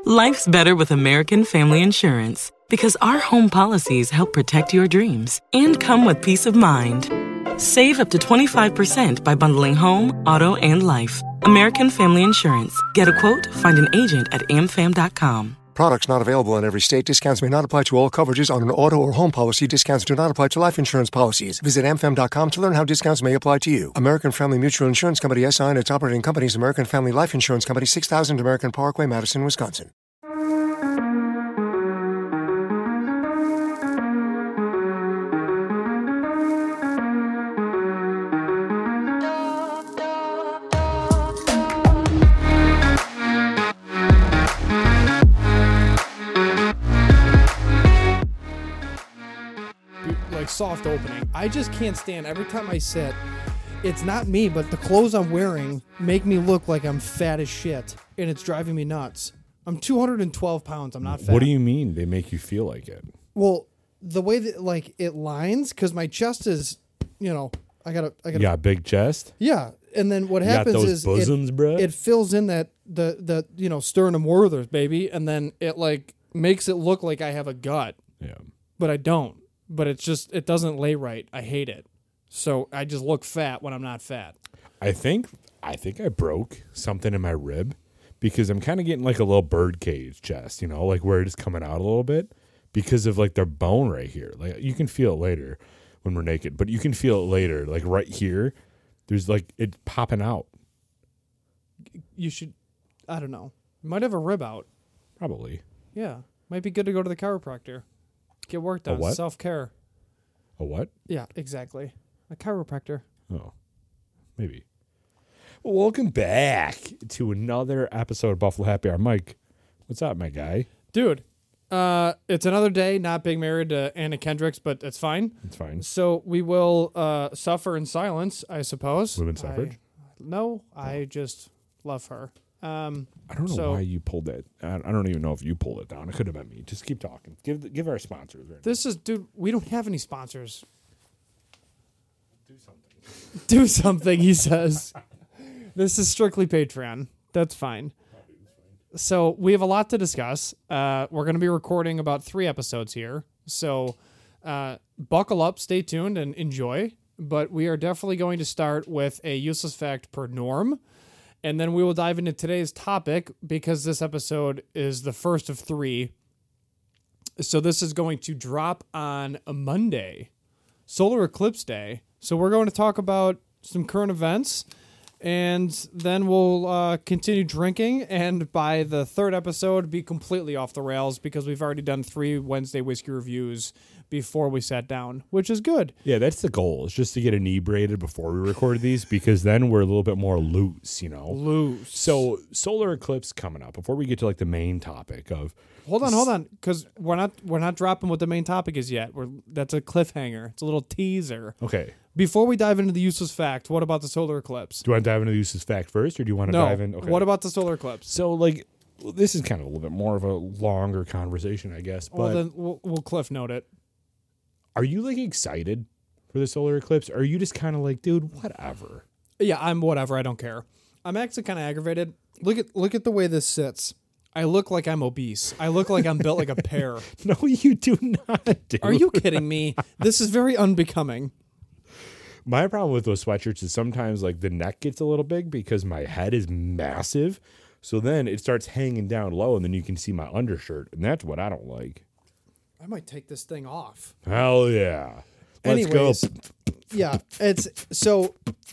Life's better with American Family Insurance because our home policies help protect your dreams and come with peace of mind. Save up to 25% by bundling home, auto, and life. American Family Insurance. Get a quote, find an agent at amfam.com. Products not available in every state. Discounts may not apply to all coverages on an auto or home policy. Discounts do not apply to life insurance policies. Visit amfam.com to learn how discounts may apply to you. American Family Mutual Insurance Company, SI, and its operating companies, American Family Life Insurance Company, 6000 American Parkway, Madison, Wisconsin. Soft opening. I just can't stand every time I sit. It's not me, but the clothes I'm wearing make me look like I'm fat as shit, and it's driving me nuts. I'm 212 pounds. I'm not fat. What do you mean they make you feel like it? Well, the way that like it lines, because my chest is, I got. You got a big chest? Yeah, and then what happens got those is bosoms, bro? It fills in that the sternum Werther's, baby, and then it like makes it look like I have a gut. Yeah, but I don't. But it's just, it doesn't lay right. I hate it. So I just look fat when I'm not fat. I think I broke something in my rib because I'm kind of getting like a little bird cage chest, like where it's coming out a little bit because of like their bone right here. Like you can feel it later when we're naked, but you can feel it later. Like right here, there's like it popping out. You should, I don't know. You might have a rib out. Probably. Yeah. Might be good to go to the chiropractor. Get work done. what? Self-care. A what? Yeah, exactly. A chiropractor. Oh, maybe. Well, welcome back to another episode of Buffalo Happy Hour. Mike, what's up, my guy? Dude, it's another day not being married to Anna Kendricks, but it's fine. It's fine. So we will suffer in silence, I suppose. Women's suffrage? No, I just love her. I don't know why you pulled that. I don't even know if you pulled it down. It could have been me. Just keep talking. Give our sponsors. Right this now. Dude, we don't have any sponsors. Do something. Do something, he says. This is strictly Patreon. That's fine. So we have a lot to discuss. We're going to be recording about 3 episodes here. So buckle up, stay tuned, and enjoy. But we are definitely going to start with a useless fact per Norm. And then we will dive into today's topic because this episode is the first of 3. So this is going to drop on a Monday, Solar Eclipse Day. So we're going to talk about some current events, and then we'll continue drinking. And by the 3rd episode, be completely off the rails because we've already done 3 Wednesday whiskey reviews before we sat down, which is good. Yeah, that's the goal. It's just to get inebriated before we record these because then we're a little bit more loose, Loose. So solar eclipse coming up. Before we get to like the main topic of Hold on, because we're not dropping what the main topic is yet. That's a cliffhanger. It's a little teaser. Okay. Before we dive into the useless fact, what about the solar eclipse? Do you want to dive into the useless fact first, or do you want to dive in? Okay. What about the solar eclipse? So this is kind of a little bit more of a longer conversation, I guess. But well, then we'll cliff note it. Are you like excited for the solar eclipse? Or are you just kind of like, dude, whatever? Yeah, I'm whatever. I don't care. I'm actually kind of aggravated. Look at the way this sits. I look like I'm obese. I look like I'm built like a pear. No, you do not, dude. Are you kidding me? This is very unbecoming. My problem with those sweatshirts is sometimes like the neck gets a little big because my head is massive. So then it starts hanging down low and then you can see my undershirt. And that's what I don't like. I might take this thing off. Hell yeah. Let's Anyways, go. Yeah, it's so.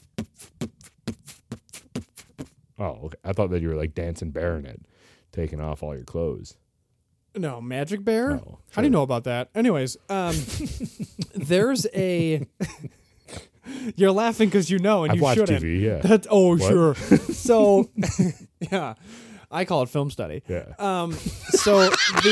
Oh, okay. I thought that you were like dancing baronet, taking off all your clothes. No, Magic Bear? Oh, sure. How do you know about that? Anyways, there's a... You're laughing because you know, and I've you watched shouldn't. TV, yeah. Oh, What? sure. So, yeah, I call it film study. Yeah. So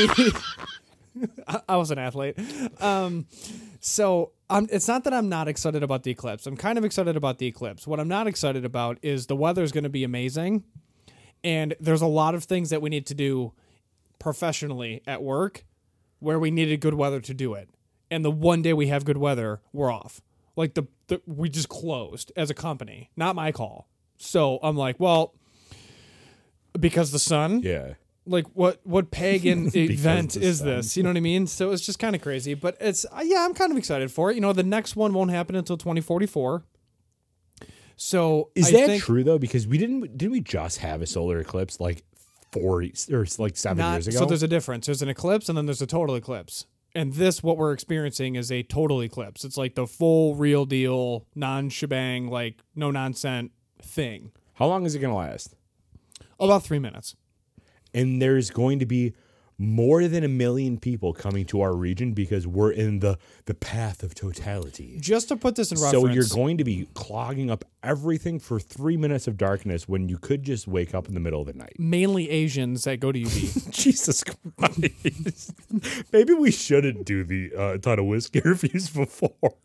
I was an athlete. So it's not that I'm not excited about the eclipse. I'm kind of excited about the eclipse. What I'm not excited about is the weather is going to be amazing, and there's a lot of things that we need to do professionally at work where we needed good weather to do it. And the one day we have good weather, we're off. Like we just closed as a company. Not my call. So I'm like, well, because the sun. Yeah. Like what pagan event the is sun. this? You know what I mean? So it's just kind of crazy, but it's I'm kind of excited for it. You know, the next one won't happen until 2044. So Is I that think true though? Because didn't we just have a solar eclipse like 40 or like 7 years ago? So there's a difference. There's an eclipse and then there's a total eclipse. And what we're experiencing is a total eclipse. It's like the full real deal, non-shebang, like no nonsense thing. How long is it going to last? About 3 minutes. And there's going to be more than 1 million people coming to our region because we're in the path of totality. Just to put this in reference. So you're going to be clogging up everything for 3 minutes of darkness when you could just wake up in the middle of the night. Mainly Asians that go to UB. Jesus Christ. Maybe we shouldn't do the ton of whiskey reviews before.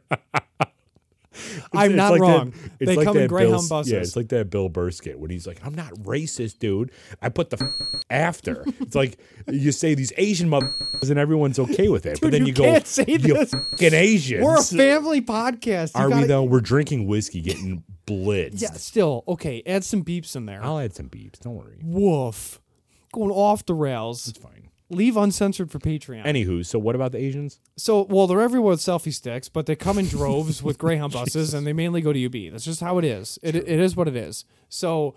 I'm not wrong. They come in that Greyhound buses. Yeah, it's like that Bill Burr skit when he's like, I'm not racist, dude. I put the after. It's like you say these Asian motherfuckers and everyone's okay with it. Dude, but then you you go, can't say you this. fucking Asians. We're a family podcast. Are we though? We're drinking whiskey, getting blitzed. Yeah, still. Okay, add some beeps in there. I'll add some beeps. Don't worry. Woof. Going off the rails. It's fine. Leave uncensored for Patreon. Anywho, so what about the Asians? So, well, they're everywhere with selfie sticks, but they come in droves with Greyhound buses, and they mainly go to UB. That's just how it is. It is what it is. So,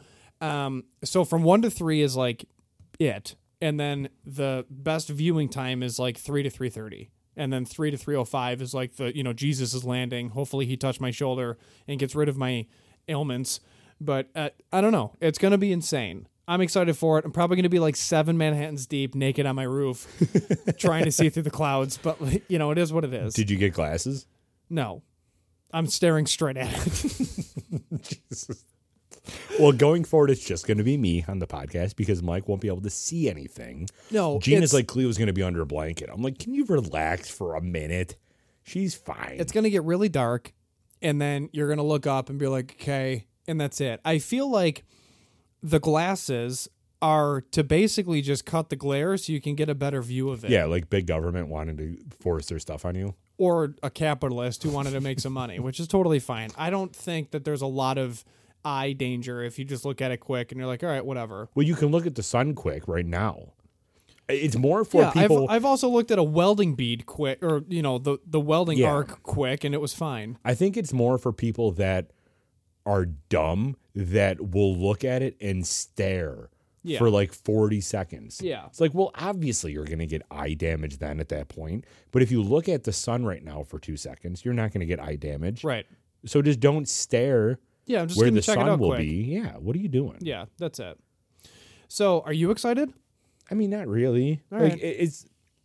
so from 1 to 3 is like it, and then the best viewing time is like 3 to 3:30, and then 3 to 3:05 is like the Jesus is landing. Hopefully, he touched my shoulder and gets rid of my ailments. But I don't know. It's gonna be insane. I'm excited for it. I'm probably going to be like 7 Manhattans deep, naked on my roof, trying to see through the clouds. But, it is what it is. Did you get glasses? No. I'm staring straight at it. Jesus. Well, going forward, it's just going to be me on the podcast because Mike won't be able to see anything. No. Gina's like, Cleo's going to be under a blanket. I'm like, can you relax for a minute? She's fine. It's going to get really dark, and then you're going to look up and be like, okay, and that's it. I feel like the glasses are to basically just cut the glare so you can get a better view of it. Yeah, like big government wanted to force their stuff on you. Or a capitalist who wanted to make some money, which is totally fine. I don't think that there's a lot of eye danger if you just look at it quick and you're like, all right, whatever. Well, you can look at the sun quick right now. It's more for people. I've also looked at a welding bead quick, or, the welding arc quick, and it was fine. I think it's more for people that are dumb that will look at it and stare for like 40 seconds. Yeah. It's like, well, obviously you're going to get eye damage then at that point. But if you look at the sun right now for 2 seconds, you're not going to get eye damage. Right. So just don't stare I'm just where gonna the check it sun out will quick. be. Yeah. What are you doing? Yeah, that's it. So, are you excited? I mean, not really. All like right.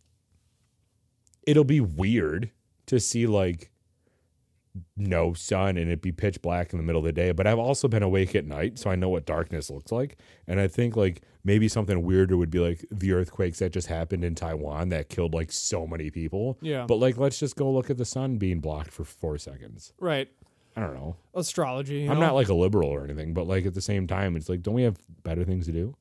it'll be weird to see like no sun and it be pitch black in the middle of the day, but I've also been awake at night, so I know what darkness looks like. And I think like maybe something weirder would be like the earthquakes that just happened in Taiwan that killed like so many people. Yeah. But like, let's just go look at the sun being blocked for 4 seconds. Right. I don't know. Astrology. I'm not like a liberal or anything, but like at the same time, it's like, don't we have better things to do?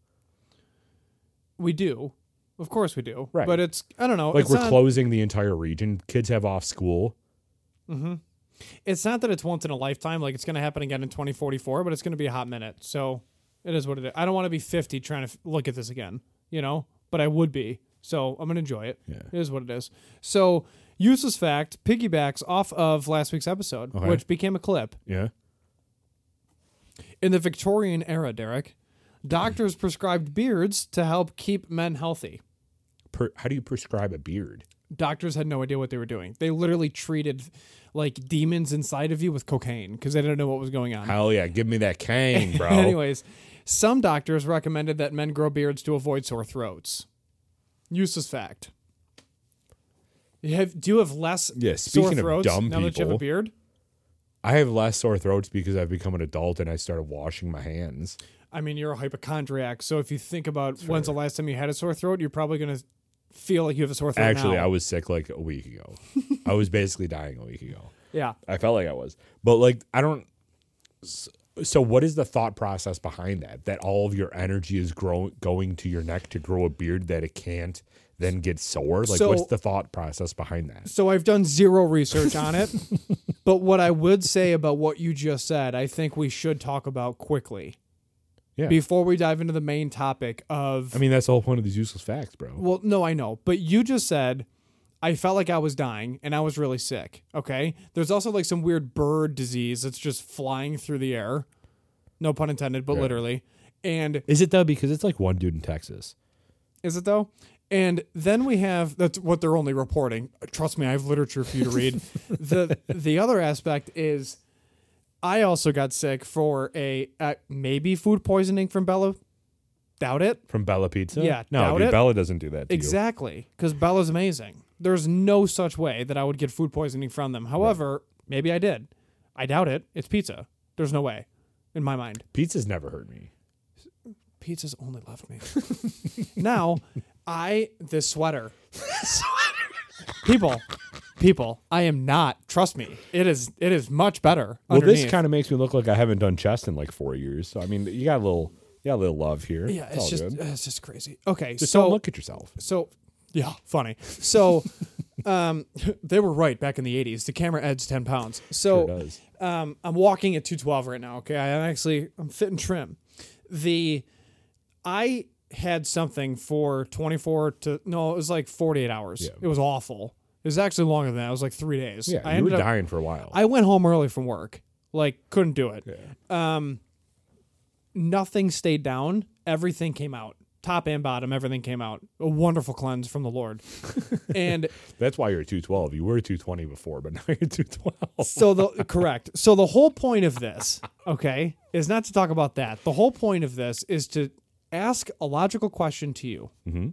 We do. Of course we do. Right. But it's, I don't know. Like it's we're not, closing the entire region. Kids have off school. Mm-hmm. It's not that it's once in a lifetime. Like it's going to happen again in 2044, but it's going to be a hot minute. So it is what it is. I don't want to be 50 trying to look at this again, but I would be. So I'm going to enjoy it. Yeah. It is what it is. So useless fact piggybacks off of last week's episode, Okay. which became a clip. Yeah. In the Victorian era, Derek, doctors prescribed beards to help keep men healthy. How do you prescribe a beard? Doctors had no idea what they were doing. They literally treated like demons inside of you with cocaine because they didn't know what was going on. Hell yeah, give me that cane, bro. Anyways, some doctors recommended that men grow beards to avoid sore throats. Useless fact. Do you have less speaking sore of throats dumb now that you have a people, beard? I have less sore throats because I've become an adult and I started washing my hands. I mean, you're a hypochondriac, so if you think about when's the last time you had a sore throat, you're probably going to feel like you have a sore throat Actually, now. I was sick like a week ago. I was basically dying a week ago. Yeah. I felt like I was. But like, I don't... So what is the thought process behind that? That all of your energy is going to your neck to grow a beard that it can't then get sore? Like, So- what's the thought process behind that? So I've done zero research on it, but what I would say about what you just said, I think we should talk about quickly. Yeah. before we dive into the main topic of. I mean, that's the whole point of these useless facts, bro. Well, no, I know. But you just said, I felt like I was dying and I was really sick. Okay. There's also like some weird bird disease that's just flying through the air. No pun intended, but literally. And Is it though? Because it's like one dude in Texas. is it though? And then we have, that's what they're only reporting. Trust me, I have literature for you to read. The other aspect is I also got sick for a maybe food poisoning from Bella. Doubt it. From Bella Pizza? Yeah, No, doubt dude, it. Bella doesn't do that to you. Exactly, because Bella's amazing. There's no such way that I would get food poisoning from them. However, maybe I did. I doubt it. It's pizza. There's no way, in my mind. Pizza's never hurt me. Pizza's only left me. Now, this sweater. People, I am not. Trust me, it is much better. Well, underneath. this kind of makes me look like I haven't done chest in like 4 years. So I mean, you got a little love here. Yeah, it's all good. it's just crazy. Okay, Just so don't look at yourself. So, yeah, funny. So, they were right back in the 80s. The camera adds 10 pounds. So, Sure does. I'm walking at 212 right now. Okay, I'm fit and trim. I had something for it was like 48 hours. Yeah. It was awful. It was actually longer than that. It was like 3 days. Yeah, I you were ended up- dying for a while. I went home early from work. Like, couldn't do it. Yeah. Nothing stayed down. Everything came out. Top and bottom, everything came out. A wonderful cleanse from the Lord. And That's why you're 212. You were 220 before, but now you're 212. so correct. So the whole point of this, okay, is not to talk about that. The whole point of this is to ask a logical question to you. Mm-hmm.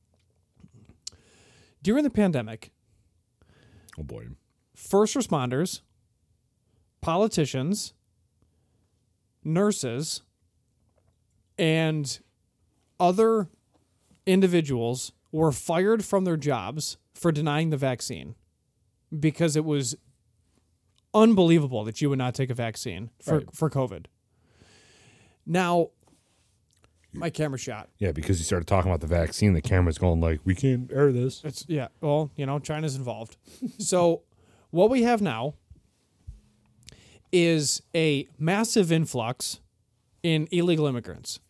During the pandemic, Oh boy. first responders, politicians, nurses, and other individuals were fired from their jobs for denying the vaccine because it was unbelievable that you would not take a vaccine for COVID. Now, my camera shot. Yeah, because you started talking about the vaccine, the camera's going like, we can't air this. Well, China's involved. So what we have now is a massive influx in illegal immigrants.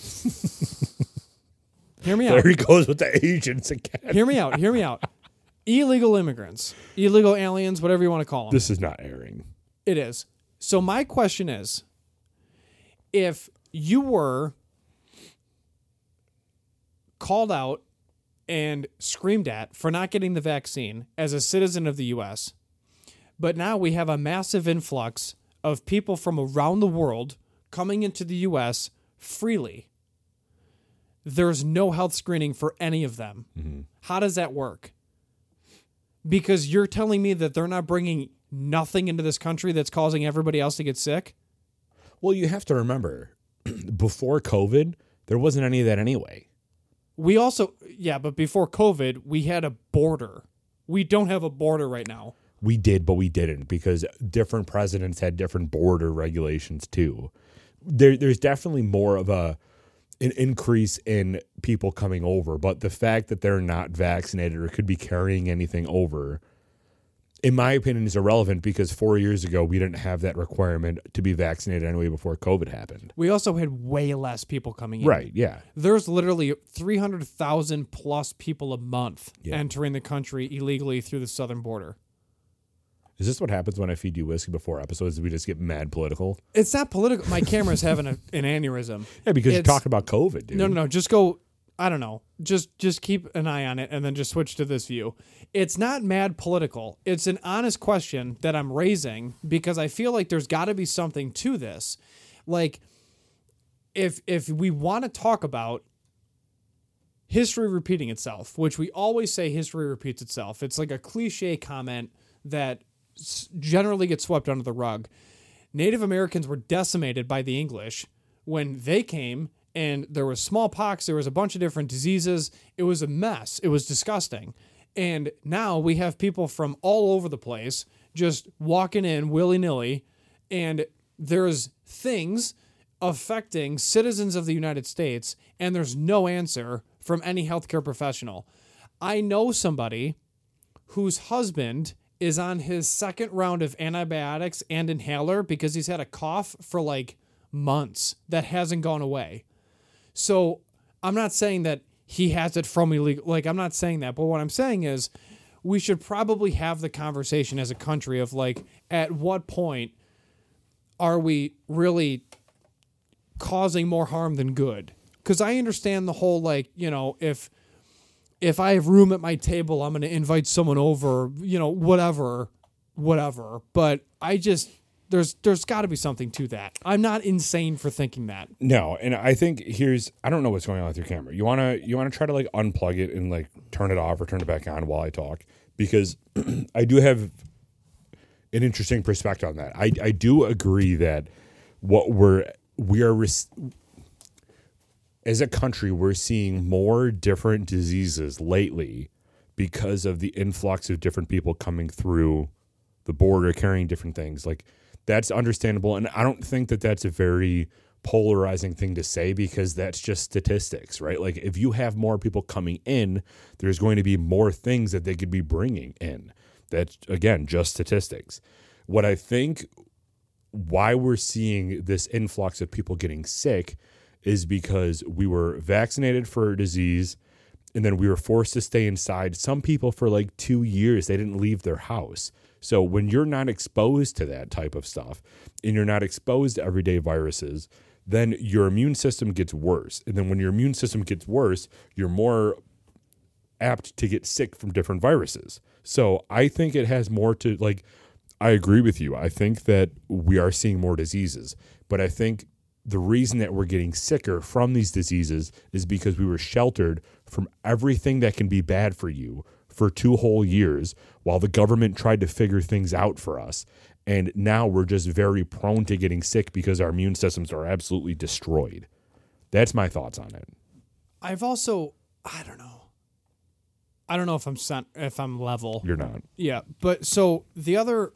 Hear me out. There he goes with the agents again. Hear me out. Illegal immigrants, illegal aliens, whatever you want to call them. This is not airing. It is. So my question is, if you were called out and screamed at for not getting the vaccine as a citizen of the U.S., but now we have a massive influx of people from around the world coming into the U.S. freely. There's no health screening for any of them. Mm-hmm. How does that work? Because you're telling me that they're not bringing nothing into this country that's causing everybody else to get sick? Well, you have to remember, before COVID, there wasn't any of that anyway. We also, but before COVID, we had a border. We don't have a border right now. We did, but we didn't because different presidents had different border regulations too. There's definitely more of an increase in people coming over, but the fact that they're not vaccinated or could be carrying anything over, in my opinion, is irrelevant because 4 years ago, we didn't have that requirement to be vaccinated anyway before COVID happened. We also had way less people coming in. Right, yeah. There's literally 300,000 plus people a month entering the country illegally through the southern border. Is this what happens when I feed you whiskey before episodes? We just get mad political? It's not political. My camera's having an aneurysm. Yeah, because you're talking about COVID, dude. No. Just go, I don't know. Just keep an eye on it and then just switch to this view. It's not mad political. It's an honest question that I'm raising because I feel like there's got to be something to this. Like, if we want to talk about history repeating itself, which we always say history repeats itself. It's like a cliche comment that generally gets swept under the rug. Native Americans were decimated by the English when they came, and there was smallpox, there was a bunch of different diseases. It was a mess. It was disgusting. And now we have people from all over the place just walking in willy-nilly, and there's things affecting citizens of the United States, and there's no answer from any healthcare professional. I know somebody whose husband is on his second round of antibiotics and inhaler because he's had a cough for like months that hasn't gone away. So I'm not saying that he has it from illegal. Like, I'm not saying that. But what I'm saying is we should probably have the conversation as a country of, like, at what point are we really causing more harm than good? Because I understand the whole, like, you know, if I have room at my table, I'm going to invite someone over, you know, whatever. But I just, there's got to be something to that. I'm not insane for thinking that. No, and I think I don't know what's going on with your camera. You wanna try to like unplug it and like turn it off or turn it back on while I talk, because I do have an interesting perspective on that. I do agree that as a country, we're seeing more different diseases lately because of the influx of different people coming through the border carrying different things. Like, that's understandable, and I don't think that that's a very polarizing thing to say, because that's just statistics, right? Like, if you have more people coming in, there's going to be more things that they could be bringing in. That's, again, just statistics. What I think why we're seeing this influx of people getting sick is because we were vaccinated for a disease, and then we were forced to stay inside. Some people for like 2 years, they didn't leave their house. So when you're not exposed to that type of stuff and you're not exposed to everyday viruses, then your immune system gets worse. And then when your immune system gets worse, you're more apt to get sick from different viruses. So I think it has more to, like, I agree with you. I think that we are seeing more diseases, but I think the reason that we're getting sicker from these diseases is because we were sheltered from everything that can be bad for you for 2 whole years while the government tried to figure things out for us. And now we're just very prone to getting sick because our immune systems are absolutely destroyed. That's my thoughts on it. I've also, I don't know if I'm level. You're not. Yeah, but so the other,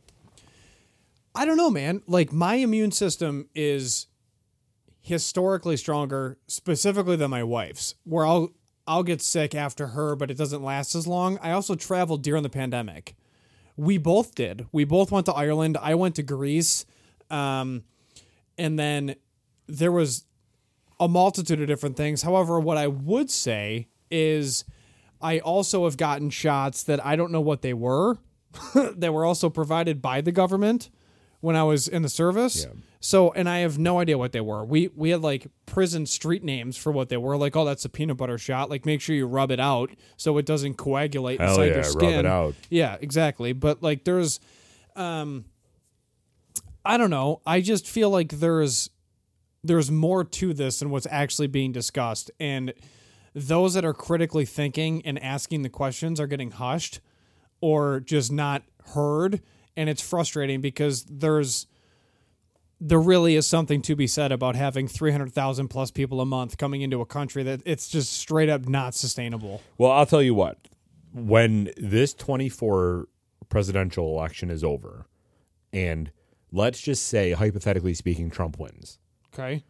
I don't know, man. Like, my immune system is historically stronger, specifically than my wife's, where I'll get sick after her, but it doesn't last as long. I also traveled during the pandemic. We both did. We both went to Ireland. I went to Greece. And then there was a multitude of different things. However, what I would say is I also have gotten shots that I don't know what they were, that were also provided by the government when I was in the service. Yeah. So, and I have no idea what they were. We had like prison street names for what they were. Like, oh, that's a peanut butter shot. Like, make sure you rub it out so it doesn't coagulate inside your skin. Rub it out. Yeah, exactly. But like, there's, I don't know. I just feel like there's more to this than what's actually being discussed. And those that are critically thinking and asking the questions are getting hushed or just not heard. And it's frustrating because there really is something to be said about having 300,000 plus people a month coming into a country that it's just straight up not sustainable. Well, I'll tell you what, when this 24 presidential election is over, and let's just say, hypothetically speaking, Trump wins. Okay.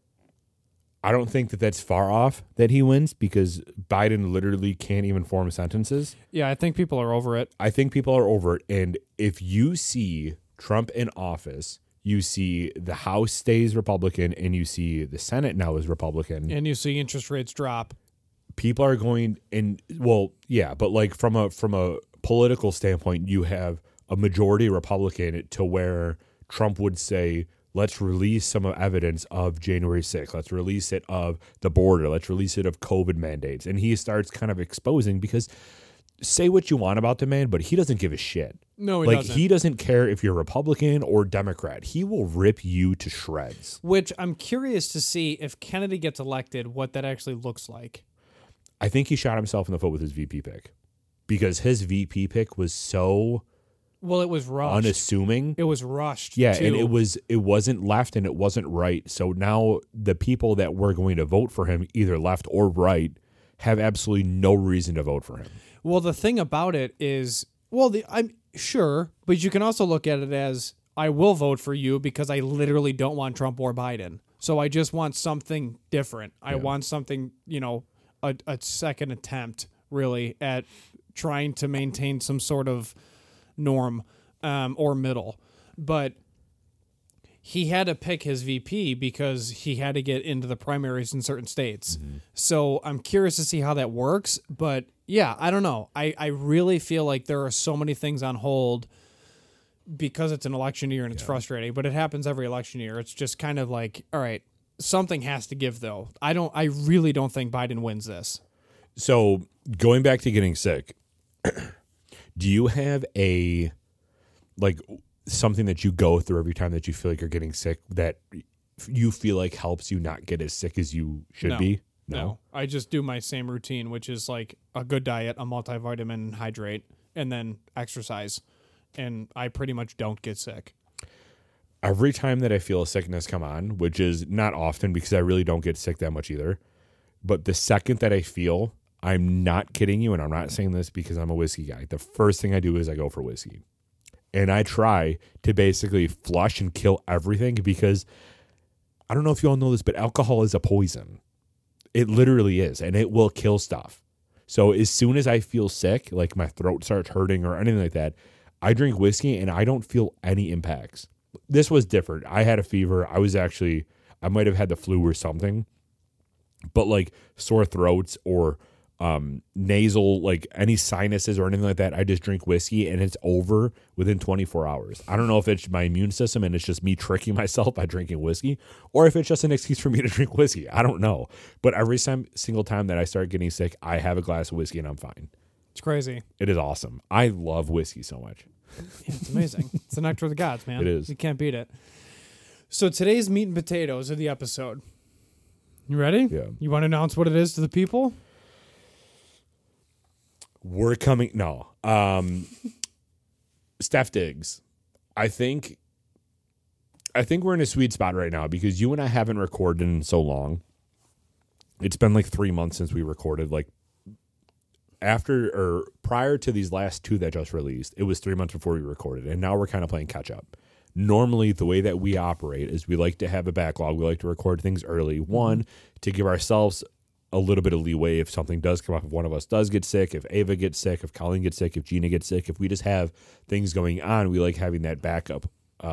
I don't think that that's far off that he wins, because Biden literally can't even form sentences. Yeah, I think people are over it. I think people are over it. And if you see Trump in office, you see the House stays Republican and you see the Senate now is Republican. And you see interest rates drop. People are going, and well, yeah, but like from a political standpoint, you have a majority Republican to where Trump would say, let's release some evidence of January 6th. Let's release it of the border. Let's release it of COVID mandates. And he starts kind of exposing, because say what you want about the man, but he doesn't give a shit. No, he doesn't. He doesn't care if you're Republican or Democrat. He will rip you to shreds. Which I'm curious to see if Kennedy gets elected, what that actually looks like. I think he shot himself in the foot with his VP pick, because his VP pick was so Well, it was rushed. unassuming. It was rushed. Yeah, too. and it wasn't left and it wasn't right. So now the people that were going to vote for him, either left or right, have absolutely no reason to vote for him. Well, the thing about it is, I'm sure, but you can also look at it as, I will vote for you because I literally don't want Trump or Biden. So I just want something different. I want something, a second attempt really at trying to maintain some sort of norm or middle. But he had to pick his VP because he had to get into the primaries in certain states. So I'm curious to see how that works. But yeah, I don't know. I really feel like there are so many things on hold because it's an election year and it's frustrating, but it happens every election year. It's just kind of like, all right, something has to give though. I really don't think Biden wins this. So going back to getting sick, do you have a, like, something that you go through every time that you feel like you're getting sick that you feel like helps you not get as sick as you should be? No. I just do my same routine, which is like a good diet, a multivitamin, and hydrate, and then exercise. And I pretty much don't get sick. Every time that I feel a sickness come on, which is not often because I really don't get sick that much either, but the second that I feel, I'm not kidding you, and I'm not saying this because I'm a whiskey guy, the first thing I do is I go for whiskey. And I try to basically flush and kill everything because I don't know if you all know this, but alcohol is a poison. It literally is, and it will kill stuff. So as soon as I feel sick, like my throat starts hurting or anything like that, I drink whiskey and I don't feel any impacts. This was different. I had a fever. I might have had the flu or something, but like sore throats or nasal, like any sinuses or anything like that, I just drink whiskey and it's over within 24 hours. I don't know if it's my immune system and it's just me tricking myself by drinking whiskey, or if it's just an excuse for me to drink whiskey. I don't know. But every single time that I start getting sick, I have a glass of whiskey and I'm fine. It's crazy. It is awesome. I love whiskey so much. Yeah, it's amazing. It's the nectar of the gods, man. It is. You can't beat it. So today's meat and potatoes of the episode. You ready? Yeah. You want to announce what it is to the people? We're coming. No. Steph Diggs. I think we're in a sweet spot right now because you and I haven't recorded in so long. It's been like 3 months since we recorded. Like after or prior to these last two that just released, it was 3 months before we recorded. And now we're kind of playing catch up. Normally, the way that we operate is we like to have a backlog. We like to record things early. One, to give ourselves a little bit of leeway if something does come up, if one of us does get sick, if Ava gets sick, if Colleen gets sick, if Gina gets sick, if we just have things going on, we like having that backup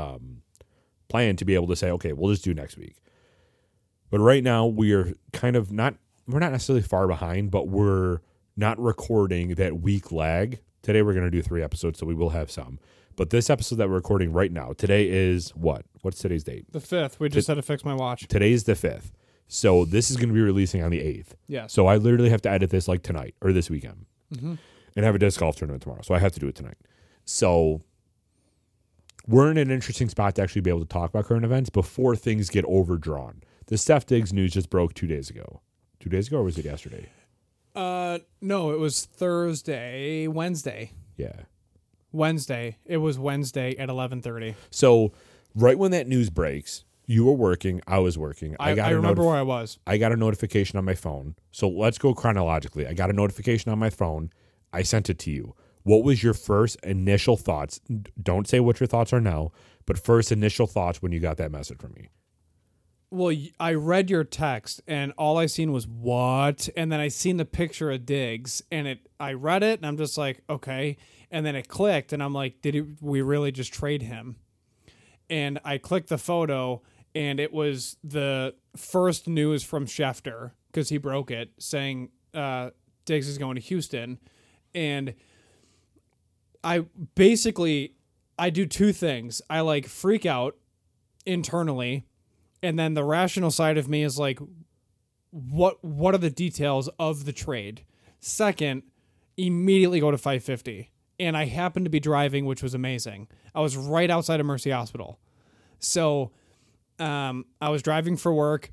plan to be able to say, okay, we'll just do next week. But right now we are kind of we're not necessarily far behind, but we're not recording that week lag. Today we're going to do 3 episodes, so we will have some. But this episode that we're recording right now, today is what? What's today's date? The 5th. We just had to fix my watch. Today's the 5th. So this is going to be releasing on the 8th. Yeah. So I literally have to edit this like tonight or this weekend and have a disc golf tournament tomorrow. So I have to do it tonight. So we're in an interesting spot to actually be able to talk about current events before things get overdrawn. The Steph Diggs news just broke 2 days ago. 2 days ago, or was it yesterday? No, it was Wednesday. Yeah. Wednesday. It was Wednesday at 11:30. So right when that news breaks, you were working, I was working. I remember where I was. I got a notification on my phone. So let's go chronologically. I got a notification on my phone. I sent it to you. What was your first initial thoughts? Don't say what your thoughts are now, but first initial thoughts when you got that message from me. Well, I read your text, and all I seen was what? And then I seen the picture of Diggs, and I read it, and I'm just like, okay. And then it clicked, and I'm like, we really just trade him? And I clicked the photo, and it was the first news from Schefter, because he broke it, saying Diggs is going to Houston. And I do 2 things. I like freak out internally, and then the rational side of me is like, what are the details of the trade? Second, immediately go to 550. And I happened to be driving, which was amazing. I was right outside of Mercy Hospital. So I was driving for work,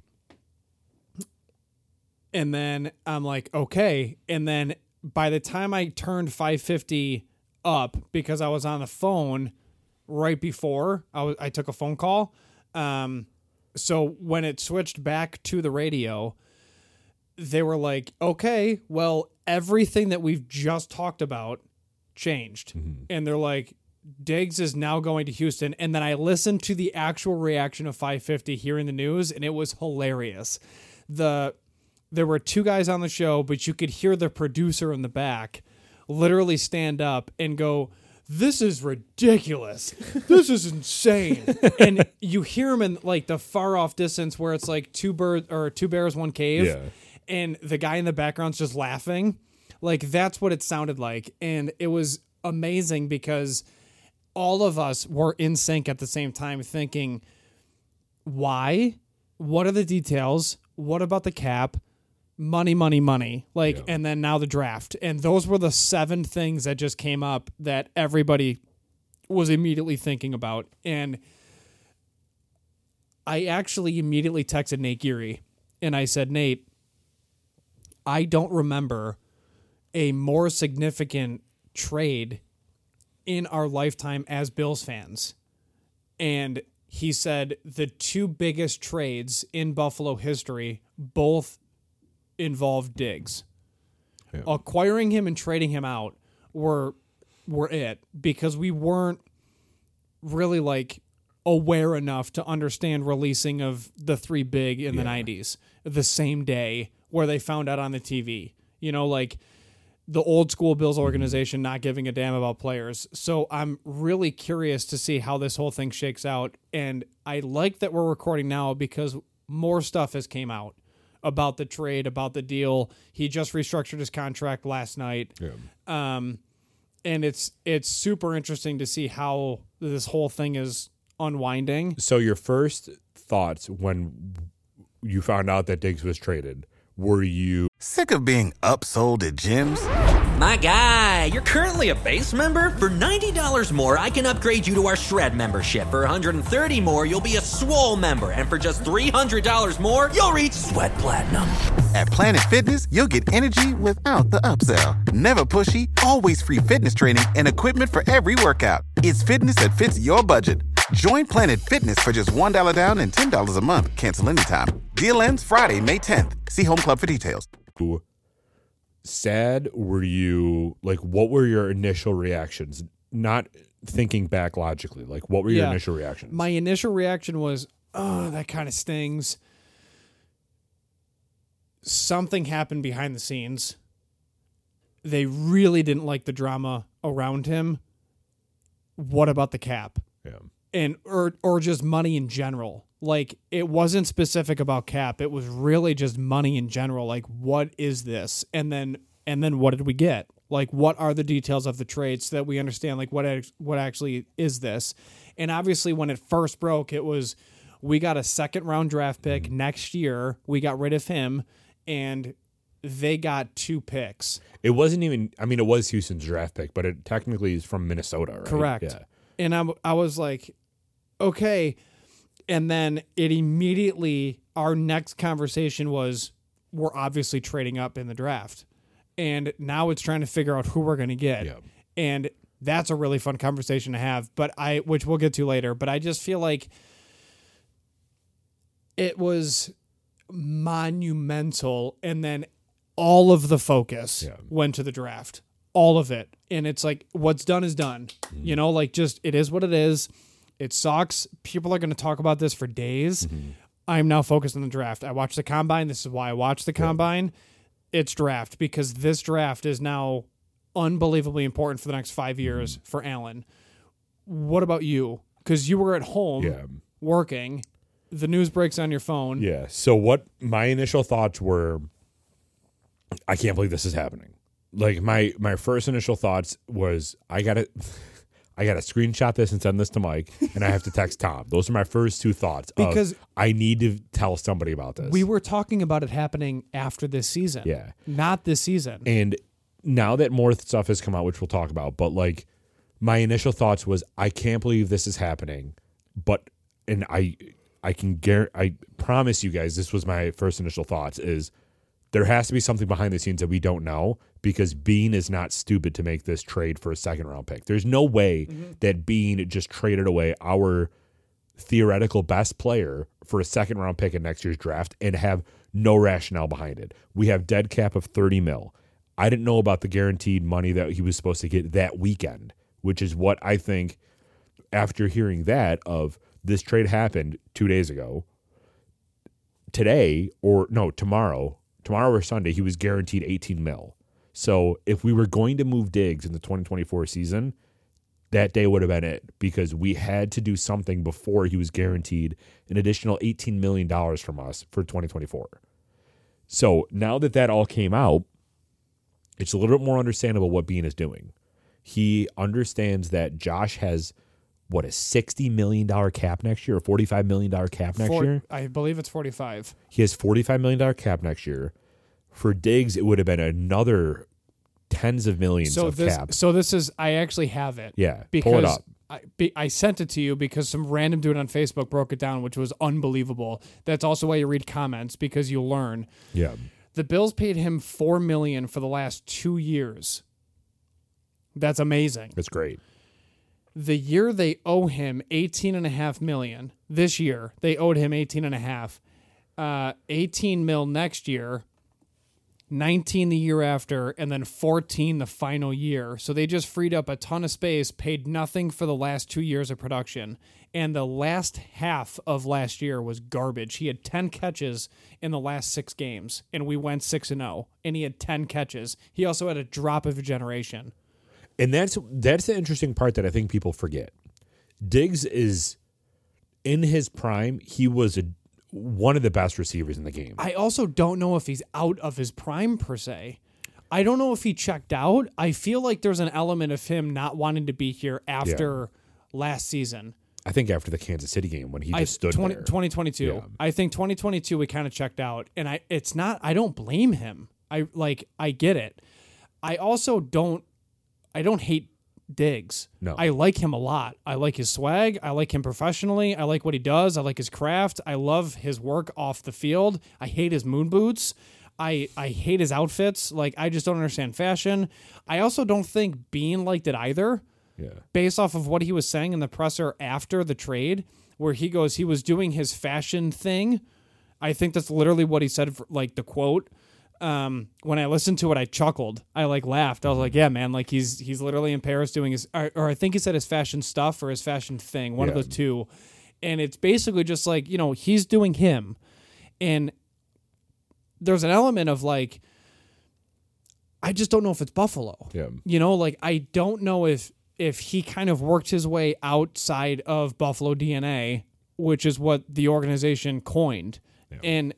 and then I'm like, okay. And then by the time I turned 550 up, because I was on the phone right before I took a phone call. So when it switched back to the radio, they were like, okay, well, everything that we've just talked about changed. Mm-hmm. And they're like, Diggs is now going to Houston. And then I listened to the actual reaction of 550 hearing the news, and it was hilarious. There were 2 guys on the show, but you could hear the producer in the back literally stand up and go, this is ridiculous. This is insane. And you hear him in like the far off distance where it's like two bears, one cave. Yeah. And the guy in the background's just laughing. Like that's what it sounded like. And it was amazing because all of us were in sync at the same time thinking, why? What are the details? What about the cap? Money. Like, and then now the draft. And those were the 7 things that just came up that everybody was immediately thinking about. And I actually immediately texted Nate Geary and I said, Nate, I don't remember a more significant trade in our lifetime as Bills fans. And he said the 2 biggest trades in Buffalo history both involved Diggs. Yeah. Acquiring him and trading him out were it, because we weren't really like aware enough to understand releasing of the 3 big in the 90s the same day where they found out on the TV. You know, like the old school Bills organization not giving a damn about players. So I'm really curious to see how this whole thing shakes out. And I like that we're recording now because more stuff has came out about the trade, about the deal. He just restructured his contract last night. Yeah. And it's super interesting to see how this whole thing is unwinding. So your first thoughts when you found out that Diggs was traded, were you sick of being upsold at gyms? My guy, you're currently a base member. For $90 more, I can upgrade you to our Shred membership. For $130 more, you'll be a Swole member. And for just $300 more, you'll reach Sweat Platinum. At Planet Fitness, you'll get energy without the upsell. Never pushy, always free fitness training and equipment for every workout. It's fitness that fits your budget. Join Planet Fitness for just $1 down and $10 a month. Cancel anytime. Deal ends Friday, May 10th. See Home Club for details. Sad? Were you like, what were your initial reactions? Not thinking back logically, like what were your initial reactions? My initial reaction was, oh, that kind of stings. Something happened behind the scenes. They really didn't like the drama around him. What about the cap? Yeah. And or just money in general. Like, it wasn't specific about cap. It was really just money in general. Like, what is this? And then what did we get? Like, what are the details of the trade so that we understand, like, what actually is this? And obviously, when it first broke, it was, we got a 2nd-round draft pick next year. We got rid of him, and they got 2 picks. It wasn't even, I mean, it was Houston's draft pick, but it technically is from Minnesota, right? Correct. Yeah. And I was like, okay. And then it immediately, our next conversation was, we're obviously trading up in the draft. And now it's trying to figure out who we're going to get. Yeah. And that's a really fun conversation to have, which we'll get to later. But I just feel like it was monumental. And then all of the focus went to the draft. All of it. And it's like, what's done is done. Mm-hmm. You know, like, just, it is what it is. It sucks. People are going to talk about this for days. Mm-hmm. I'm now focused on the draft. I watched the combine. This is why I watched the combine. It's draft, because this draft is now unbelievably important for the next 5 years for Allen. What about you? Because you were at home working. The news breaks on your phone. Yeah. So what my initial thoughts were, I can't believe this is happening. Like, my first initial thoughts was, I got to screenshot this and send this to Mike, and I have to text Tom. Those are my first 2 thoughts. Because I need to tell somebody about this. We were talking about it happening after this season. Yeah. Not this season. And now that more stuff has come out, which we'll talk about, but like, my initial thoughts was, I can't believe this is happening. But, and I promise you guys, this was my first initial thoughts, is there has to be something behind the scenes that we don't know, because Bean is not stupid to make this trade for a 2nd-round pick. There's no way that Bean just traded away our theoretical best player for a 2nd-round pick in next year's draft and have no rationale behind it. We have dead cap of $30 million. I didn't know about the guaranteed money that he was supposed to get that weekend, which is what I think, after hearing that, of this trade happened 2 days ago, tomorrow or Sunday, he was guaranteed $18 million. So if we were going to move Diggs in the 2024 season, that day would have been it, because we had to do something before he was guaranteed an additional $18 million from us for 2024. So now that all came out, it's a little bit more understandable what Beane is doing. He understands that Josh has, a $60 million cap next year, or $45 million cap next year? I believe it's 45. He has $45 million cap next year. For Diggs, it would have been another tens of millions of cap. So this is, I actually have it. Yeah, because pull it up. I sent it to you because some random dude on Facebook broke it down, which was unbelievable. That's also why you read comments, because you learn. Yeah. The Bills paid him $4 million for the last 2 years. That's amazing. That's great. The year they owe him $18.5 million. This year they owed him $18.5. $18 million next year. 19 the year after, and then 14 the final year. So they just freed up a ton of space, paid nothing for the last 2 years of production. And the last half of last year was garbage. He had 10 catches in the last 6 games, and we went 6-0, and he had 10 catches. He also had a drop of a generation. And that's the interesting part that I think people forget. Diggs is, in his prime, he was one of the best receivers in the game. I also don't know if he's out of his prime per se. I don't know if he checked out. I feel like there's an element of him not wanting to be here after last season. I think after the Kansas City game when he just stood there. 2022. Yeah. I think 2022 we kind of checked out, and I don't blame him. I get it. I also don't hate Diggs. No. I like him a lot. I like his swag. I like him professionally. I like what he does. I like his craft. I love his work off the field. I hate his moon boots. I hate his outfits. Like, I just don't understand fashion. I also don't think Beane liked it either. Yeah. Based off of what he was saying in the presser after the trade, where he goes, he was doing his fashion thing. I think that's literally what he said, like the quote. When I listened to it, I chuckled. I laughed. I was like, yeah, man, like he's literally in Paris doing his, or I think he said his fashion stuff or his fashion thing, one of those two. And it's basically just like, he's doing him. And there's an element of like, I just don't know if it's Buffalo. Yeah. I don't know if he kind of worked his way outside of Buffalo DNA, which is what the organization coined. Yeah. And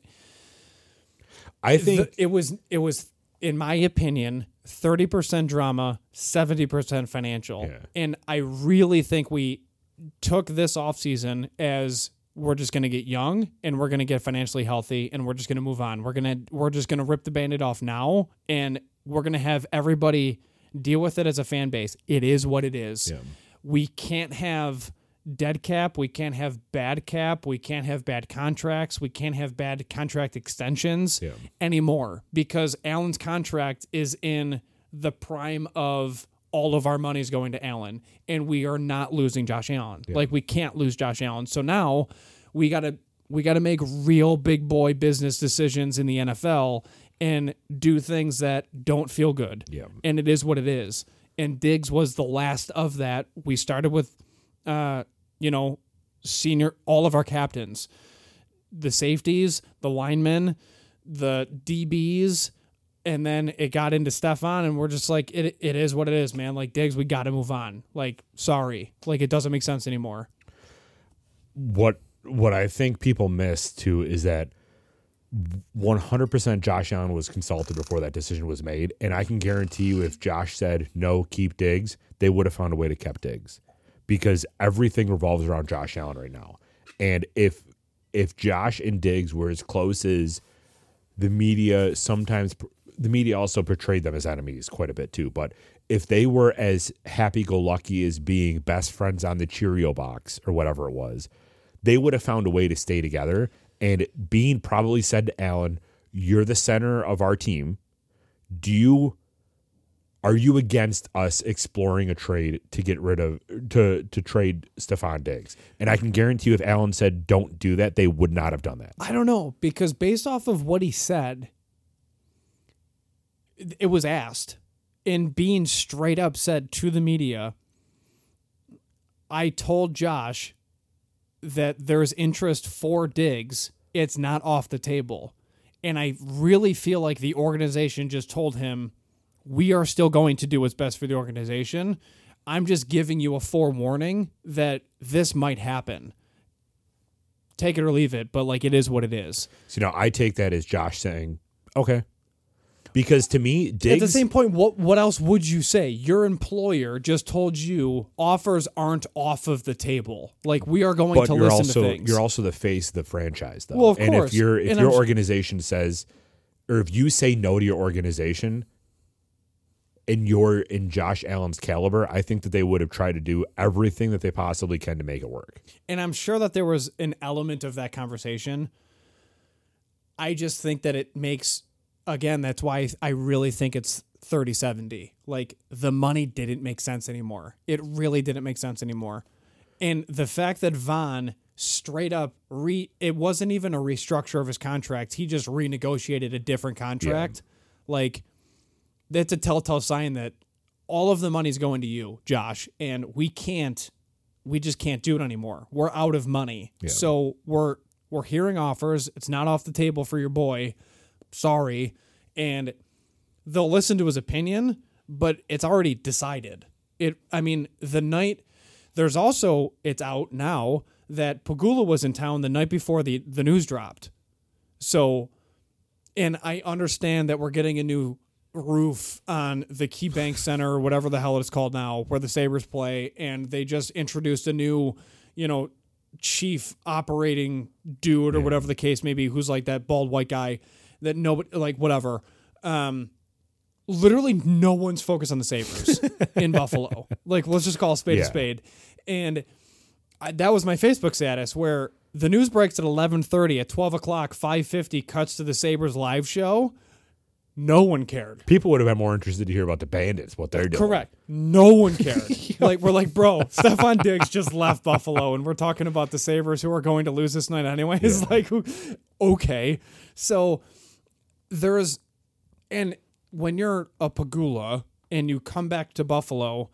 I think it was, in my opinion, 30% drama, 70% financial. Yeah. And I really think we took this offseason as we're just going to get young and we're going to get financially healthy and we're just going to move on. We're just going to rip the Band-Aid off now, and we're going to have everybody deal with it as a fan base. It is what it is. Yeah. We can't have dead cap. We can't have bad cap. We can't have bad contracts. We can't have bad contract extensions anymore, because Allen's contract is in the prime of all of our money's going to Allen, and we are not losing Josh Allen. Yeah. Like, we can't lose Josh Allen. So now we got to make real big boy business decisions in the NFL and do things that don't feel good. Yeah. And it is what it is. And Diggs was the last of that. We started with senior, all of our captains, the safeties, the linemen, the DBs, and then it got into Stephon, and we're just like, it is what it is, man. Like, Diggs, we got to move on. Like, sorry. Like, it doesn't make sense anymore. What I think people miss, too, is that 100% Josh Allen was consulted before that decision was made, and I can guarantee you if Josh said, no, keep Diggs, they would have found a way to keep Diggs, because everything revolves around Josh Allen right now. And if Josh and Diggs were as close as the media also portrayed them as enemies quite a bit too, but if they were as happy-go-lucky as being best friends on the Cheerio box or whatever it was, they would have found a way to stay together. And Beane probably said to Allen, you're the center of our team. Are you against us exploring a trade to get rid of, to trade Stephon Diggs? And I can guarantee you if Allen said don't do that, they would not have done that. I don't know, because based off of what he said, it was asked, and Beane straight up said to the media, I told Josh that there's interest for Diggs. It's not off the table. And I really feel like the organization just told him, we are still going to do what's best for the organization. I'm just giving you a forewarning that this might happen. Take it or leave it, but like it is what it is. So, I take that as Josh saying, okay. Because to me, Diggs... At the same point, what else would you say? Your employer just told you offers aren't off of the table. Like, we are going to listen to things. You're also the face of the franchise, though. Well, of and course. If your organization says, or if you say no to your organization, and you're in Josh Allen's caliber, I think that they would have tried to do everything that they possibly can to make it work. And I'm sure that there was an element of that conversation. I just think that it makes... Again, that's why I really think it's 30-70. Like, the money didn't make sense anymore. It really didn't make sense anymore. And the fact that Von straight up, it wasn't even a restructure of his contract. He just renegotiated a different contract. Yeah. Like, that's a telltale sign that all of the money's going to you, Josh, and we just can't do it anymore. We're out of money. Yeah. So we're hearing offers. It's not off the table for your boy. Sorry. And they'll listen to his opinion, but it's already decided. The night there's also, it's out now that Pegula was in town the night before the news dropped. So, and I understand that we're getting a new roof on the KeyBank Center or whatever the hell it's called now, where the Sabres play, and they just introduced a new, chief operating dude or whatever the case may be, who's like that bald white guy. That nobody, like, whatever. Literally no one's focused on the Sabres in Buffalo. Like, let's just call a spade a spade. And that was my Facebook status, where the news breaks at 11:30, at 12 o'clock, 5:50 cuts to the Sabres live show. No one cared. People would have been more interested to hear about the Bandits, what they're doing. Correct. No one cared. Like, we're like, bro, Stefan Diggs just left Buffalo, and we're talking about the Sabres who are going to lose this night anyway. It's like, okay. So... and when you're a Pegula and you come back to Buffalo,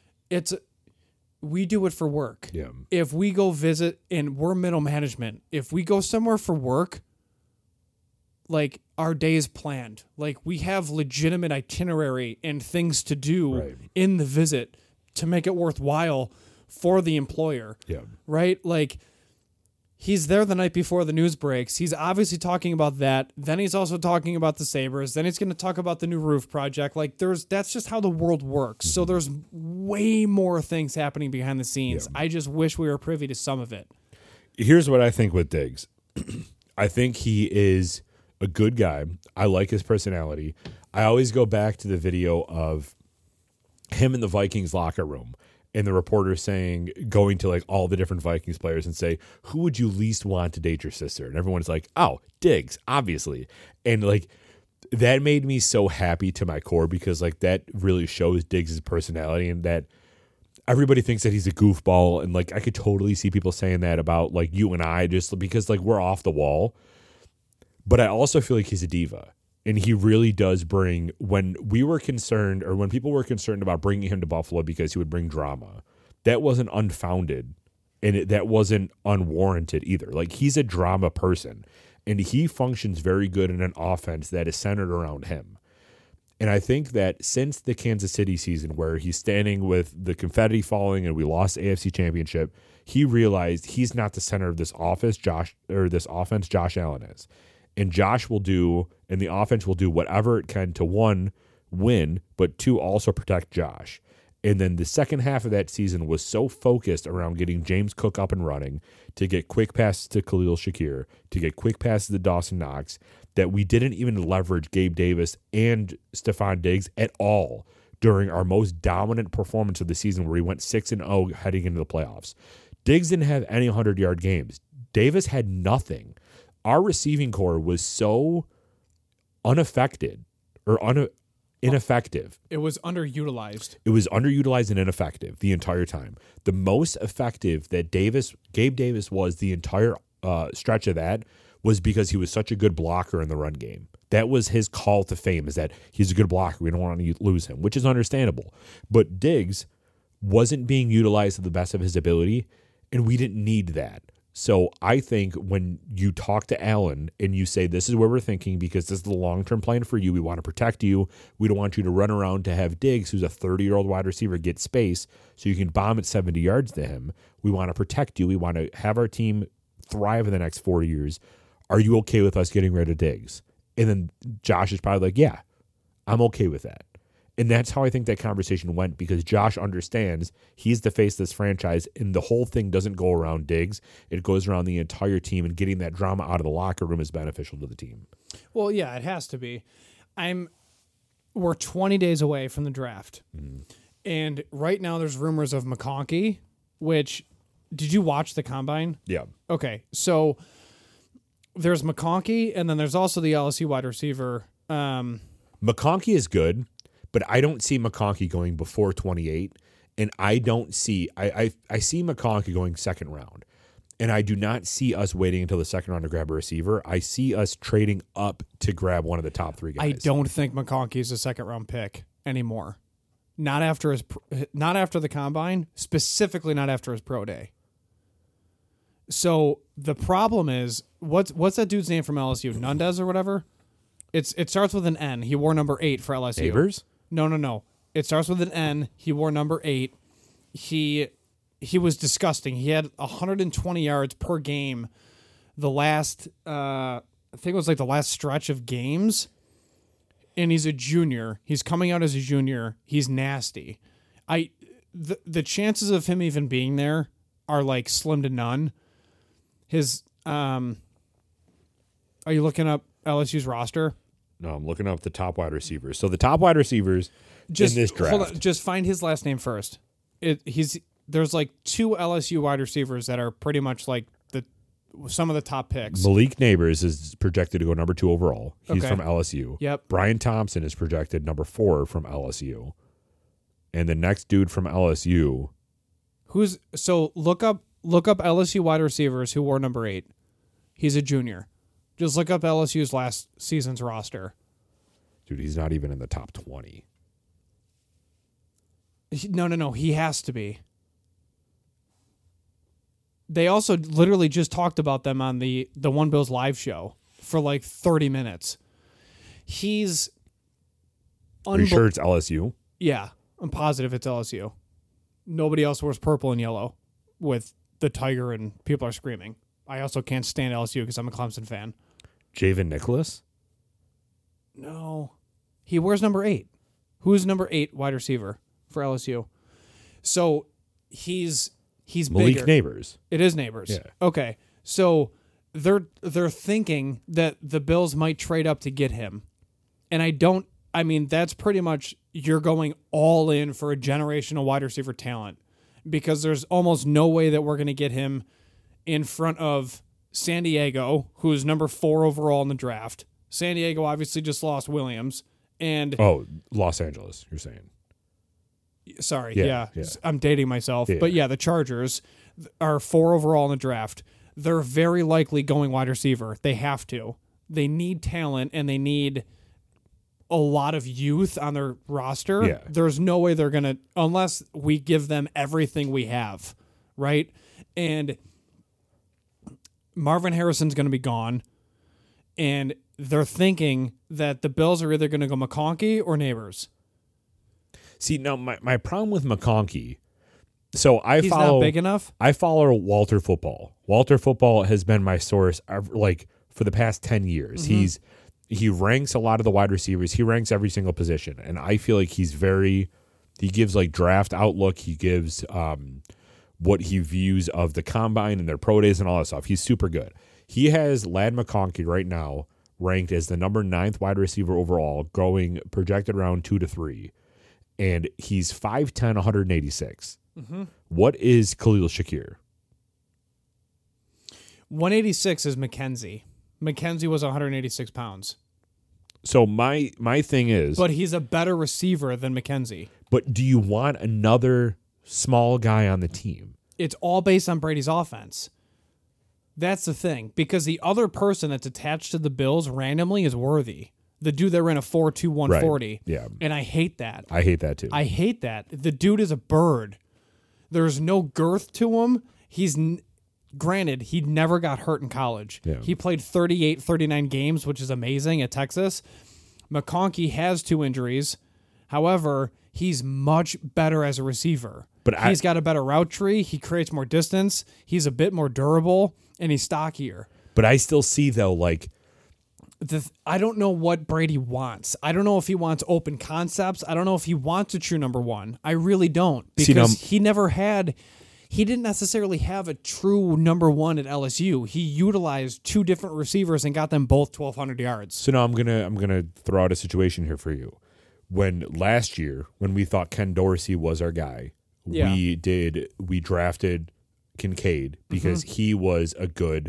we do it for work. Yeah. If we go visit and we're middle management, if we go somewhere for work, like, our day is planned. Like, we have legitimate itinerary and things to do in the visit to make it worthwhile for the employer. Yeah. Right? Like, he's there the night before the news breaks. He's obviously talking about that. Then he's also talking about the Sabres. Then he's going to talk about the new roof project. Like, that's just how the world works. So there's way more things happening behind the scenes. Yeah. I just wish we were privy to some of it. Here's what I think with Diggs. I think he is a good guy. I like his personality. I always go back to the video of him in the Vikings locker room, and the reporter going to like all the different Vikings players and say, who would you least want to date your sister? And everyone's like, oh, Diggs, obviously. And like, that made me so happy to my core, because like that really shows Diggs' personality, and that everybody thinks that he's a goofball. And like, I could totally see people saying that about like you and I, just because like we're off the wall. But I also feel like he's a diva. And he really does bring, when we were concerned, or when people were concerned about bringing him to Buffalo because he would bring drama, that wasn't unfounded, and that wasn't unwarranted either. Like, he's a drama person, and he functions very good in an offense that is centered around him. And I think that since the Kansas City season, where he's standing with the confetti falling and we lost the AFC Championship, he realized he's not the center of this offense Josh Allen is. And Josh will do, and the offense will do whatever it can to, one, win, but two, also protect Josh. And then the second half of that season was so focused around getting James Cook up and running, to get quick passes to Khalil Shakir, to get quick passes to Dawson Knox, that we didn't even leverage Gabe Davis and Stefan Diggs at all during our most dominant performance of the season, where he went 6-0 heading into the playoffs. Diggs didn't have any 100-yard games. Davis had nothing. Our receiving core was so unaffected or ineffective. It was underutilized. It was underutilized and ineffective the entire time. The most effective that Gabe Davis was the entire stretch of that was because he was such a good blocker in the run game. That was his call to fame, is that he's a good blocker. We don't want to lose him, which is understandable. But Diggs wasn't being utilized to the best of his ability, and we didn't need that. So I think when you talk to Allen and you say, this is where we're thinking because this is the long-term plan for you. We want to protect you. We don't want you to run around to have Diggs, who's a 30-year-old wide receiver, get space so you can bomb at 70 yards to him. We want to protect you. We want to have our team thrive in the next 4 years. Are you okay with us getting rid of Diggs? And then Josh is probably like, yeah, I'm okay with that. And that's how I think that conversation went because Josh understands he's the face of this franchise and the whole thing doesn't go around Diggs. It goes around the entire team, and getting that drama out of the locker room is beneficial to the team. Well, yeah, it has to be. We're 20 days away from the draft. And right now there's rumors of McConkey, which, did you watch the combine? Yeah. Okay, so there's McConkey, and then there's also the LSU wide receiver. McConkey is good, but I don't see McConkey going before 28, and I don't see I see McConkey going second round, and I do not see us waiting until the second round to grab a receiver. I see us trading up to grab one of the top 3 guys. I don't think McConkey is a second round pick anymore. Not after the combine, specifically not after his pro day. So the problem is, what's that dude's name from LSU? Nunez or whatever? It starts with an N. He wore number 8 for LSU. Neighbors? No. It starts with an N. He wore number 8. He was disgusting. He had 120 yards per game the last, I think it was like the last stretch of games. And he's a junior. He's coming out as a junior. He's nasty. The chances of him even being there are like slim to none. Are you looking up LSU's roster? No, I'm looking up the top wide receivers. So the top wide receivers in this draft. Hold on, just find his last name first. There's like 2 LSU wide receivers that are pretty much like some of the top picks. Malik Neighbors is projected to go number 2 overall. He's Okay. from LSU. Yep. Brian Thompson is projected number 4 from LSU. And the next dude from LSU. Look up LSU wide receivers who wore number 8. He's a junior. Just look up LSU's last season's roster. Dude, he's not even in the top 20. No. He has to be. They also literally just talked about them on the One Bills live show for like 30 minutes. He's... Are you sure it's LSU? Yeah, I'm positive it's LSU. Nobody else wears purple and yellow with the tiger and people are screaming. I also can't stand LSU because I'm a Clemson fan. Javen Nicholas? No. He wears number 8. Who's number 8 wide receiver for LSU? So he's Malik bigger. Neighbors. It is Neighbors. Yeah. Okay. So they're thinking that the Bills might trade up to get him. And that's pretty much you're going all in for a generational wide receiver talent because there's almost no way that we're going to get him in front of San Diego, who's number 4 overall in the draft. San Diego obviously just lost Williams. And Los Angeles, you're saying. sorry, Yeah. I'm dating myself. Yeah. But yeah, the Chargers are 4 overall in the draft. They're very likely going wide receiver. They have to. They need talent, and they need a lot of youth on their roster. Yeah. There's no way they're going to, unless we give them everything we have, right? And Marvin Harrison's going to be gone, and they're thinking that the Bills are either going to go McConkey or Neighbors. See, now my problem with McConkey, so He's not big enough? I follow Walter Football. Walter Football has been my source for the past 10 years. Mm-hmm. He ranks a lot of the wide receivers. He ranks every single position, and I feel like he gives like draft outlook. He gives what he views of the combine and their pro days and all that stuff. He's super good. He has Ladd McConkey right now ranked as the number 9th wide receiver overall, going projected around 2 to 3. And he's 5'10", 186. Mm-hmm. What is Khalil Shakir? 186 is McKenzie. McKenzie was 186 pounds. So my thing is... But he's a better receiver than McKenzie. But do you want another small guy on the team? It's all based on Brady's offense. That's the thing. Because the other person that's attached to the Bills randomly is Worthy. The dude that ran a 4.2 140. Right. Yeah. And I hate that. I hate that too. I hate that. The dude is a bird. There's no girth to him. Granted, he never got hurt in college. Yeah. He played 38, 39 games, which is amazing at Texas. McConkey has 2 injuries. However, he's much better as a receiver. But he's got a better route tree. He creates more distance. He's a bit more durable, and he's stockier. But I still see, though, like, I don't know what Brady wants. I don't know if he wants open concepts. I don't know if he wants a true number one. I really don't, because he didn't necessarily have a true number one at LSU. He utilized 2 different receivers and got them both 1,200 yards. So now I'm gonna throw out a situation here for you. When last year, when we thought Ken Dorsey was our guy, we drafted Kincaid because he was a good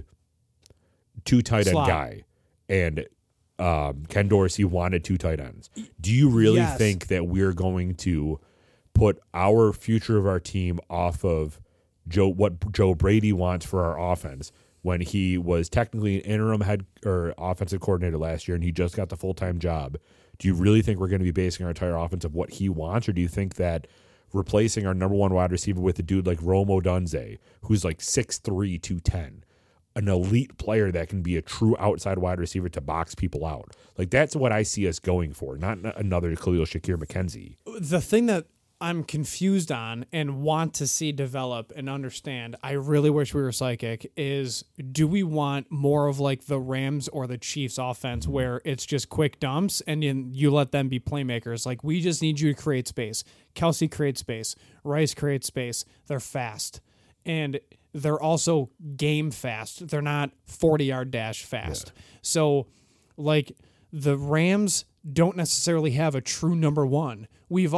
2 tight end guy, and Ken Dorsey wanted 2 tight ends. Do you really think that we're going to put our future of our team off of what Joe Brady wants for our offense, when he was technically an interim head or offensive coordinator last year and he just got the full-time job? Do you really think we're going to be basing our entire offense of what he wants, or do you think that replacing our number 1 wide receiver with a dude like Rome Odunze, who's like 6'3", 210, an elite player that can be a true outside wide receiver to box people out? Like, that's what I see us going for, not another Khalil Shakir McKenzie. The thing that I'm confused on and want to see develop and understand, I really wish we were psychic, is do we want more of like the Rams or the Chiefs offense where it's just quick dumps and you let them be playmakers? Like, we just need you to create space. Kelsey creates space. Rice creates space. They're fast. And they're also game fast. They're not 40-yard dash fast. Yeah. So, like, the Rams don't necessarily have a true number one. We've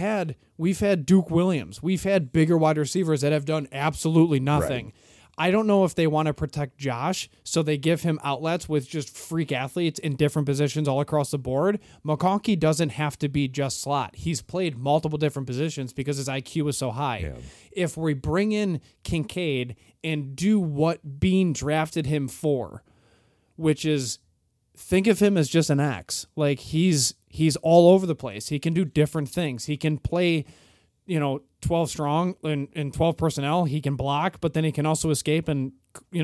had Duke Williams. We've had bigger wide receivers that have done absolutely nothing. Right. I don't know if they want to protect Josh, so they give him outlets with just freak athletes in different positions all across the board. McConkey doesn't have to be just slot. He's played multiple different positions because his IQ is so high. Yeah. If we bring in Kincaid and do what Bean drafted him for, which is think of him as just an X. Like, he's all over the place. He can do different things. He can play, 12 strong and 12 personnel. He can block, but then he can also escape and,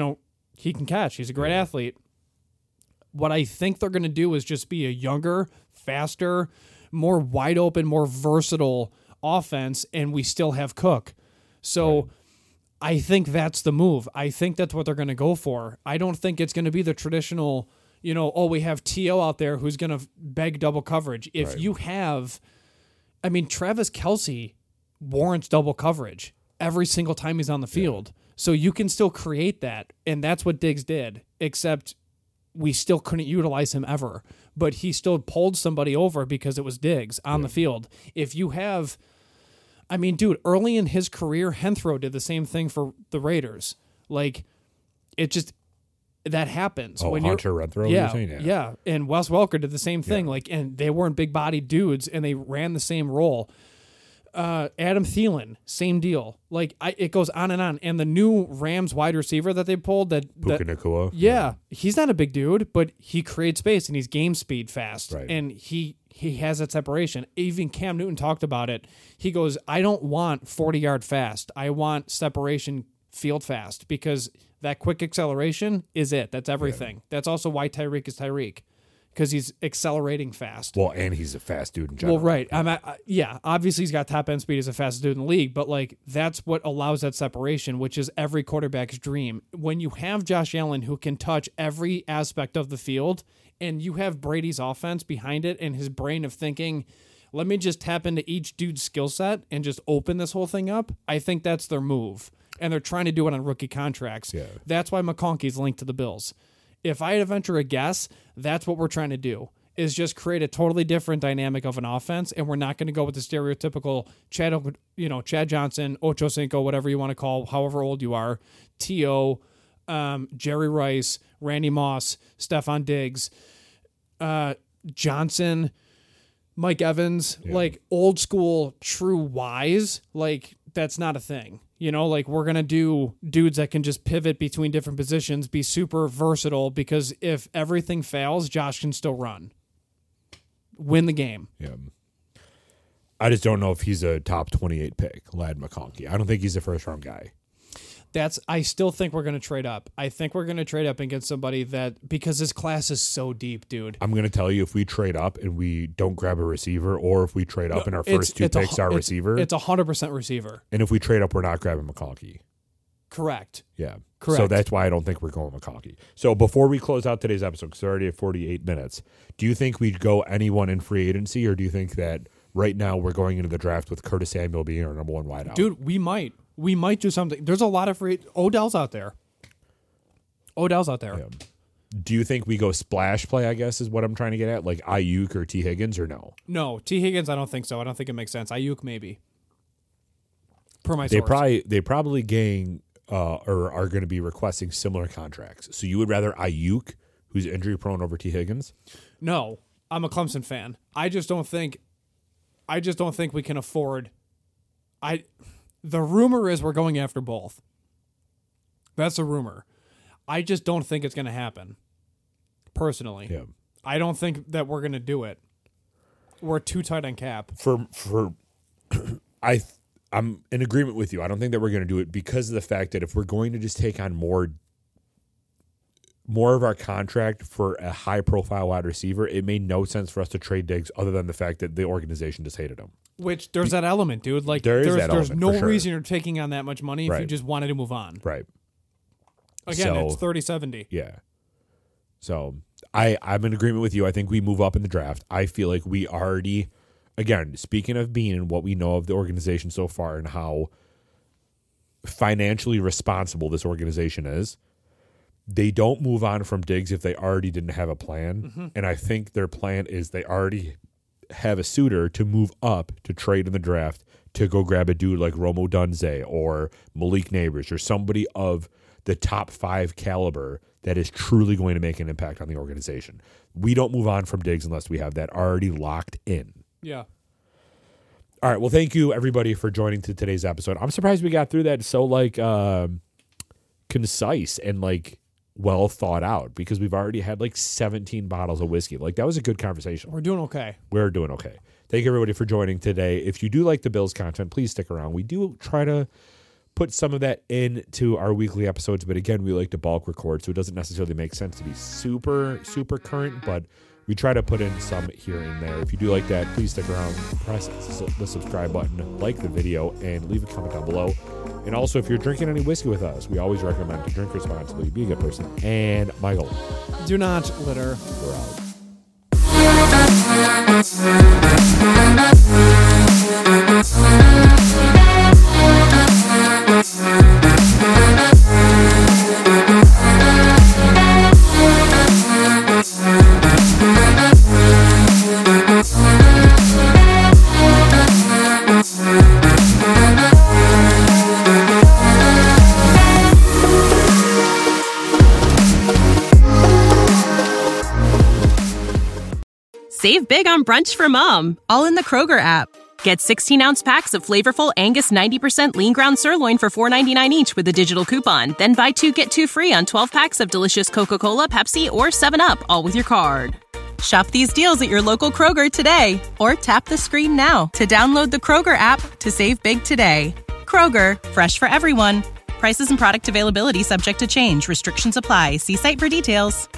he can catch. He's a great athlete. What I think they're going to do is just be a younger, faster, more wide open, more versatile offense, and we still have Cook. So I think that's the move. I think that's what they're going to go for. I don't think it's going to be the traditional, we have T.O. out there who's going to beg double coverage. If you have, Travis Kelce warrants double coverage every single time he's on the field. Yeah. So you can still create that, and that's what Diggs did, except we still couldn't utilize him ever. But he still pulled somebody over because it was Diggs on the field. If you have, early in his career, Henthrow did the same thing for the Raiders. Like, it just... that happens. When Hunter Renfrow? Yeah. And Wes Welker did the same thing. Yeah. Like, and they weren't big bodied dudes, and they ran the same role. Adam Thielen, same deal. Like, it goes on and on. And the new Rams wide receiver that they pulled, Puka Nacua. Yeah, he's not a big dude, but he creates space and he's game speed fast, and he has that separation. Even Cam Newton talked about it. He goes, I don't want 40-yard fast. I want separation field fast, because that quick acceleration is it. That's everything. Yeah. That's also why Tyreek is Tyreek, because he's accelerating fast. Well, and he's a fast dude in general. Well, right. Obviously he's got top end speed as a fastest dude in the league, but like, that's what allows that separation, which is every quarterback's dream. When you have Josh Allen who can touch every aspect of the field, and you have Brady's offense behind it and his brain of thinking, let me just tap into each dude's skill set and just open this whole thing up, I think that's their move. And they're trying to do it on rookie contracts. Yeah. That's why McConkey's linked to the Bills. If I had to venture a guess, that's what we're trying to do, is just create a totally different dynamic of an offense, and we're not going to go with the stereotypical Chad Johnson, Ocho Cinco, whatever you want to call, however old you are, T.O., Jerry Rice, Randy Moss, Stephon Diggs, Johnson, Mike Evans, like old school true wise, like that's not a thing. Like, we're going to do dudes that can just pivot between different positions, be super versatile, because if everything fails, Josh can still run. Win the game. Yeah. I just don't know if he's a top 28 pick, Ladd McConkey. I don't think he's a first-round guy. I still think we're going to trade up. I think we're going to trade up and get somebody that, because this class is so deep, dude. I'm going to tell you, if we trade up and we don't grab a receiver, or if we trade up and our first two picks are receiver. It's 100% receiver. And if we trade up, we're not grabbing McConkey. Correct. Yeah. Correct. So that's why I don't think we're going McConkey. So before we close out today's episode, because we're already at 48 minutes, do you think we'd go anyone in free agency, or do you think that right now we're going into the draft with Curtis Samuel being our number one wideout? Dude, we might do something. There's a lot of Odell's out there. Yeah. Do you think we go splash play, I guess, is what I'm trying to get at? Like Ayuk or T. Higgins, or no? No, T. Higgins, I don't think so. I don't think it makes sense. Ayuk, maybe. Per my source. They probably or are going to be requesting similar contracts. So you would rather Ayuk, who's injury prone, over T. Higgins? No, I'm a Clemson fan. I just don't think we can afford. The rumor is we're going after both. That's a rumor. I just don't think it's going to happen. Personally, Yeah. I don't think that we're going to do it. We're too tight on cap. I'm in agreement with you. I don't think that we're going to do it because of the fact that if we're going to just take on more of our contract for a high-profile wide receiver, it made no sense for us to trade Diggs other than the fact that the organization just hated him. Which there's that element, dude. Like there's there's no for sure. reason you're taking on that much money if you Right. just wanted to move on. Right. Again, So- it's 30-70. Yeah. So I'm in agreement with you. I think we move up in the draft. I feel like we already, again, speaking of Bean and what we know of the organization so far and how financially responsible this organization is, they don't move on from Diggs if they already didn't have a plan. Mm-hmm. And I think their plan is they already have a suitor to move up to trade in the draft to go grab a dude like Romo Dunze or Malik Neighbors or somebody of the top 5 caliber that is truly going to make an impact on the organization. We don't move on from Diggs unless we have that already locked in. Yeah. All right. Well, thank you everybody for joining to today's episode. I'm surprised we got through that so concise and well thought out, because we've already had 17 bottles of whiskey. That was a good conversation. We're doing okay. We're doing okay. Thank you everybody for joining today. If you do like the Bills content, please stick around. We do try to put some of that into our weekly episodes, but again, we like to bulk record, so it doesn't necessarily make sense to be super, super current, but we try to put in some here and there. If you do like that, please stick around, press the subscribe button, like the video, and leave a comment down below. And also, if you're drinking any whiskey with us, we always recommend to drink responsibly, be a good person. And Michael, Do not litter. we're out. Save big on brunch for mom, all in the Kroger app. Get 16-ounce packs of flavorful Angus 90% lean ground sirloin for $4.99 each with a digital coupon. Then buy 2, get 2 free on 12 packs of delicious Coca-Cola, Pepsi, or 7-Up, all with your card. Shop these deals at your local Kroger today, or tap the screen now to download the Kroger app to save big today. Kroger, fresh for everyone. Prices and product availability subject to change. Restrictions apply. See site for details.